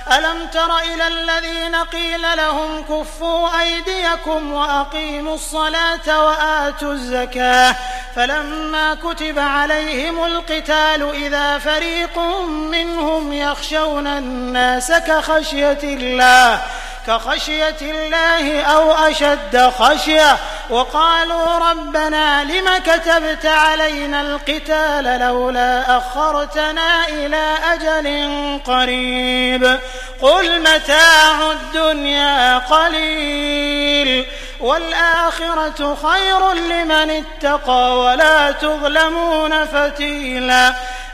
ألم تر إلى الذين قيل لهم كفوا أيديكم وأقيموا الصلاة وآتوا الزكاة فلما كتب عليهم القتال إذا فريق منهم يخشون الناس كخشية الله أو أشد خشية وقالوا ربنا لم كتبت علينا القتال لولا أخرتنا إلى أجل قريب قل متاع الدنيا قليل والآخرة خير لمن اتقى ولا تظلمون فتيلا